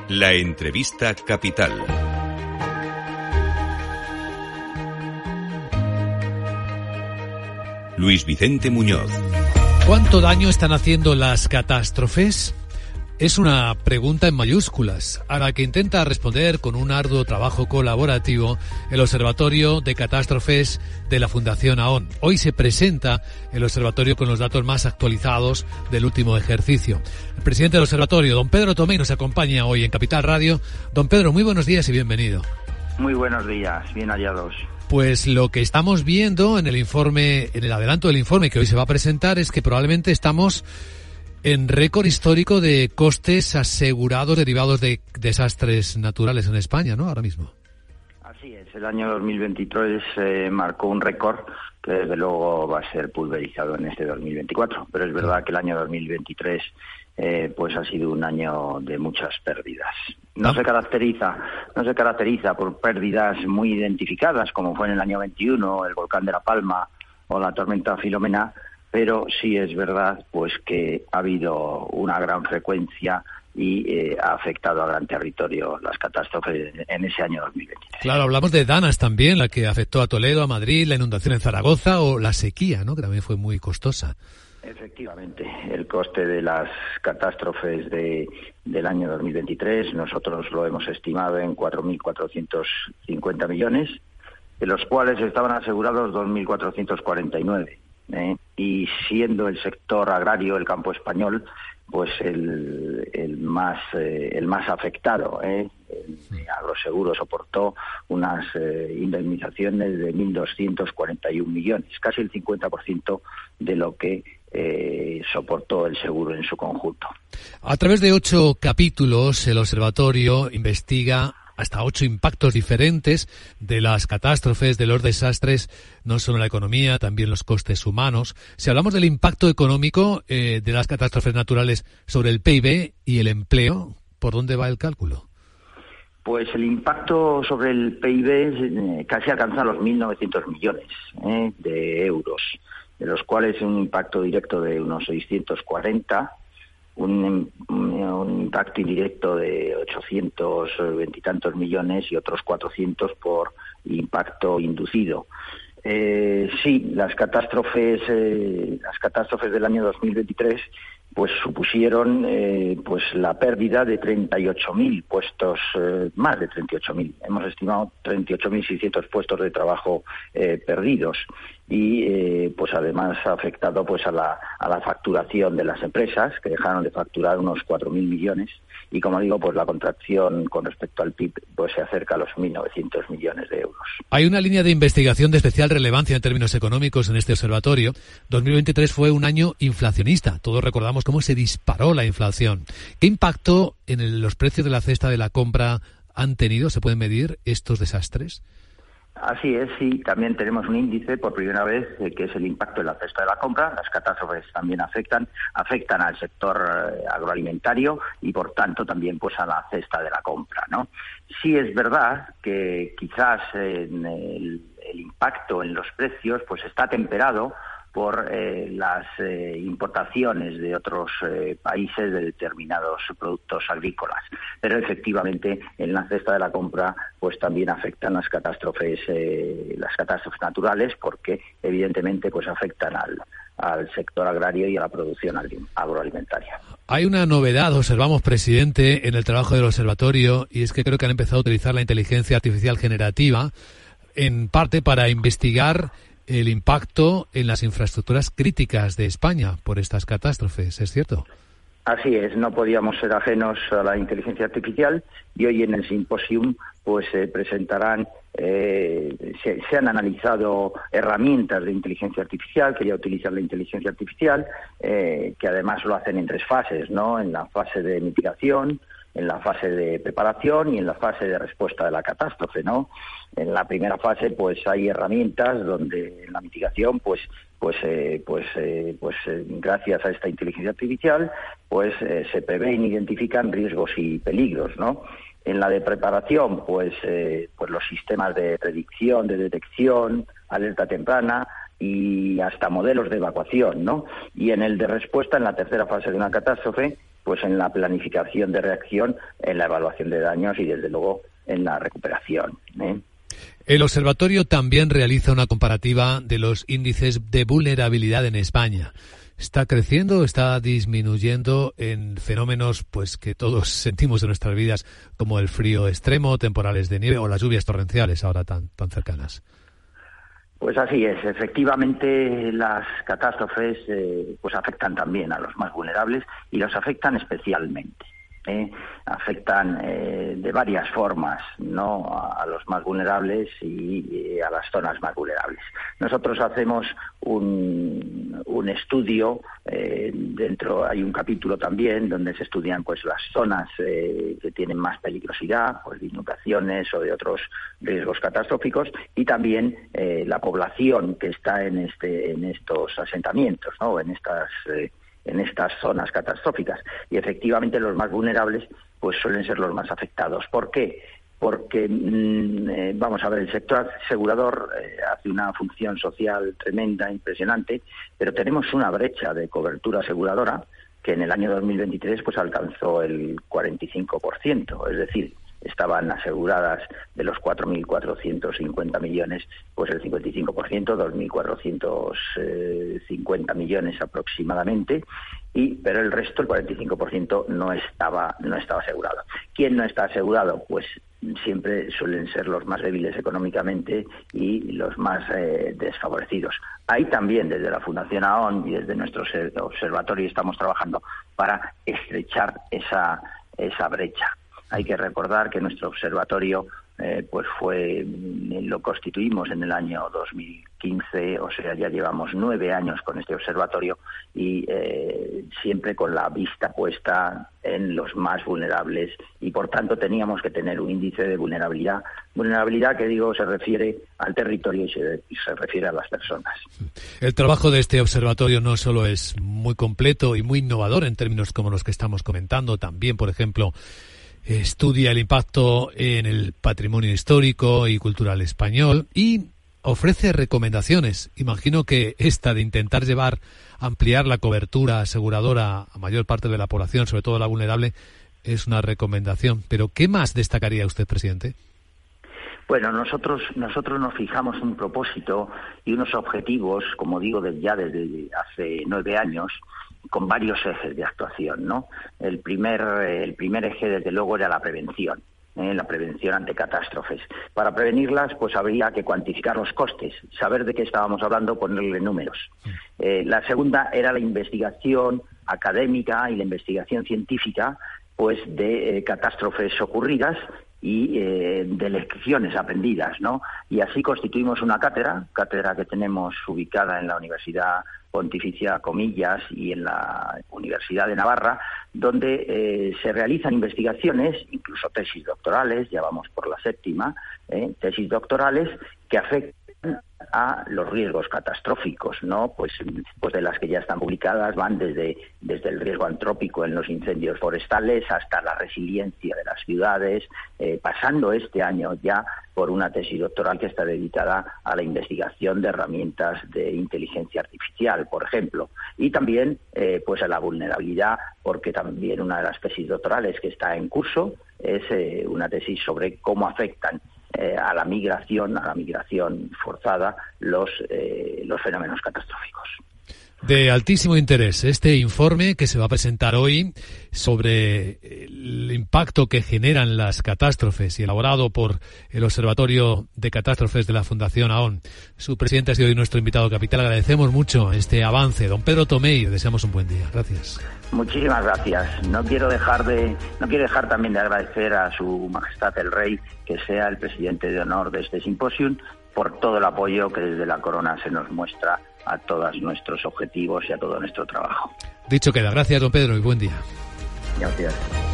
La entrevista capital. Luis Vicente Muñoz. ¿Cuánto daño están haciendo las catástrofes? Es una pregunta en mayúsculas, a la que intenta responder con un arduo trabajo colaborativo el Observatorio de Catástrofes de la Fundación AON. Hoy se presenta el observatorio con los datos más actualizados del último ejercicio. El presidente del observatorio, don Pedro Tomé, nos acompaña hoy en Capital Radio. Don Pedro, muy buenos días y bienvenido. Muy buenos días, bien hallados. Pues lo que estamos viendo en el informe, en el adelanto del informe que hoy se va a presentar, es que probablemente estamos en récord histórico de costes asegurados derivados de desastres naturales en España, ¿no? Ahora mismo. Así es, el año 2023 marcó un récord que desde luego va a ser pulverizado en este 2024, pero es verdad que el año 2023 pues ha sido un año de muchas pérdidas. No se caracteriza por pérdidas muy identificadas, como fue en el año 21 el volcán de La Palma o la tormenta Filomena, pero sí es verdad pues que ha habido una gran frecuencia y ha afectado a gran territorio las catástrofes en ese año 2023. Claro, hablamos de Danas también, la que afectó a Toledo, a Madrid, la inundación en Zaragoza o la sequía, ¿no? Que también fue muy costosa. Efectivamente, el coste de las catástrofes del año 2023 nosotros lo hemos estimado en 4.450 millones, de los cuales estaban asegurados 2.449. Y siendo el sector agrario, el campo español, pues el más afectado. El agroseguro soportó unas indemnizaciones de 1.241 millones, casi el 50% de lo que soportó el seguro en su conjunto. A través de 8 capítulos, el observatorio investiga hasta 8 impactos diferentes de las catástrofes, de los desastres, no solo en la economía, también los costes humanos. Si hablamos del impacto económico de las catástrofes naturales sobre el PIB y el empleo, ¿por dónde va el cálculo? Pues el impacto sobre el PIB casi alcanza los 1.900 millones de euros, de los cuales un impacto directo de unos 640, un impacto indirecto de 820 y tantos millones y otros 400 por impacto inducido. Sí, las catástrofes del año 2023 pues supusieron pues la pérdida de 38.000 puestos, más de 38.000. Hemos estimado 38.600 puestos de trabajo perdidos. Y pues además ha afectado pues a la facturación de las empresas, que dejaron de facturar unos 4.000 millones, y como digo, pues la contracción con respecto al PIB pues se acerca a los 1.900 millones de euros. Hay una línea de investigación de especial relevancia en términos económicos en este observatorio. 2023 fue un año inflacionista. Todos recordamos cómo se disparó la inflación. ¿Qué impacto en los precios de la cesta de la compra han tenido? ¿Se pueden medir estos desastres? Así es, sí. También tenemos un índice por primera vez que es el impacto en la cesta de la compra. Las catástrofes también afectan al sector agroalimentario y por tanto también pues a la cesta de la compra, ¿no? Sí es verdad que quizás el impacto en los precios pues está temperado por las importaciones de otros países de determinados productos agrícolas. Pero efectivamente en la cesta de la compra pues también afectan las catástrofes naturales, porque evidentemente pues afectan al sector agrario y a la producción agroalimentaria. Hay una novedad, observamos, presidente, en el trabajo del observatorio, y es que creo que han empezado a utilizar la inteligencia artificial generativa en parte para investigar el impacto en las infraestructuras críticas de España por estas catástrofes, ¿es cierto? Así es, no podíamos ser ajenos a la inteligencia artificial, y hoy en el simposium pues se presentarán, se han analizado herramientas de inteligencia artificial que ya utilizan la inteligencia artificial, que además lo hacen en 3 fases, ¿no? En la fase de mitigación, en la fase de preparación y en la fase de respuesta de la catástrofe, ¿no? En la primera fase pues hay herramientas donde en la mitigación gracias a esta inteligencia artificial pues se prevén e identifican riesgos y peligros, ¿no? En la de preparación pues los sistemas de predicción, de detección, alerta temprana y hasta modelos de evacuación, ¿no? Y en el de respuesta, en la tercera fase de una catástrofe, pues en la planificación de reacción, en la evaluación de daños y desde luego en la recuperación. El observatorio también realiza una comparativa de los índices de vulnerabilidad en España. ¿Está creciendo o está disminuyendo en fenómenos pues que todos sentimos en nuestras vidas, como el frío extremo, temporales de nieve o las lluvias torrenciales ahora tan cercanas? Pues así es, efectivamente las catástrofes pues afectan también a los más vulnerables y los afectan especialmente. Afectan de varias formas, ¿no?, a los más vulnerables y a las zonas más vulnerables. Nosotros hacemos un estudio, dentro hay un capítulo también donde se estudian pues las zonas que tienen más peligrosidad, pues de inundaciones o de otros riesgos catastróficos, y también la población que está en estos asentamientos, ¿no?, en estas zonas catastróficas. Y efectivamente los más vulnerables pues suelen ser los más afectados. ¿Por qué? Porque, vamos a ver, el sector asegurador hace una función social tremenda, impresionante, pero tenemos una brecha de cobertura aseguradora que en el año 2023 pues alcanzó el 45%, es decir, estaban aseguradas de los 4.450 millones, pues el 55%, 2.450 millones aproximadamente, pero el resto, el 45%, no estaba asegurado. ¿Quién no está asegurado? Pues siempre suelen ser los más débiles económicamente y los más desfavorecidos. Ahí también, desde la Fundación AON y desde nuestro observatorio, estamos trabajando para estrechar esa brecha. Hay que recordar que nuestro observatorio lo constituimos en el año 2015, o sea, ya llevamos 9 años con este observatorio y siempre con la vista puesta en los más vulnerables, y por tanto teníamos que tener un índice de vulnerabilidad que se refiere al territorio y se refiere a las personas. El trabajo de este observatorio no solo es muy completo y muy innovador en términos como los que estamos comentando, también, por ejemplo, estudia el impacto en el patrimonio histórico y cultural español y ofrece recomendaciones. Imagino que esta de intentar ampliar la cobertura aseguradora a mayor parte de la población, sobre todo la vulnerable, es una recomendación. Pero ¿qué más destacaría usted, presidente? Bueno, nosotros nos fijamos un propósito y unos objetivos, como digo, desde hace 9 años, con varios ejes de actuación, ¿no? El primer eje, desde luego, era la prevención ante catástrofes. Para prevenirlas, pues habría que cuantificar los costes, saber de qué estábamos hablando, ponerle números. La segunda era la investigación académica y la investigación científica, pues de catástrofes ocurridas y de lecciones aprendidas, ¿no? Y así constituimos una cátedra que tenemos ubicada en la Universidad Pontificia Comillas y en la Universidad de Navarra, donde se realizan investigaciones, incluso tesis doctorales, ya vamos por la 7ª, tesis doctorales que afectan a los riesgos catastróficos, ¿no? Pues de las que ya están publicadas van desde el riesgo antrópico en los incendios forestales hasta la resiliencia de las ciudades, pasando este año ya por una tesis doctoral que está dedicada a la investigación de herramientas de inteligencia artificial, por ejemplo, y también pues a la vulnerabilidad, porque también una de las tesis doctorales que está en curso es una tesis sobre cómo afectan a la migración forzada los fenómenos catastróficos. De altísimo interés este informe que se va a presentar hoy sobre el impacto que generan las catástrofes y elaborado por el Observatorio de Catástrofes de la Fundación AON. Su presidente ha sido hoy nuestro invitado capital. Agradecemos mucho este avance. Don Pedro Tomé, deseamos un buen día. Gracias. Muchísimas gracias. No quiero dejar también de agradecer a Su Majestad el Rey, que sea el presidente de honor de este simposium, por todo el apoyo que desde la Corona se nos muestra a todos nuestros objetivos y a todo nuestro trabajo. Dicho queda. Gracias, don Pedro, y buen día. Gracias.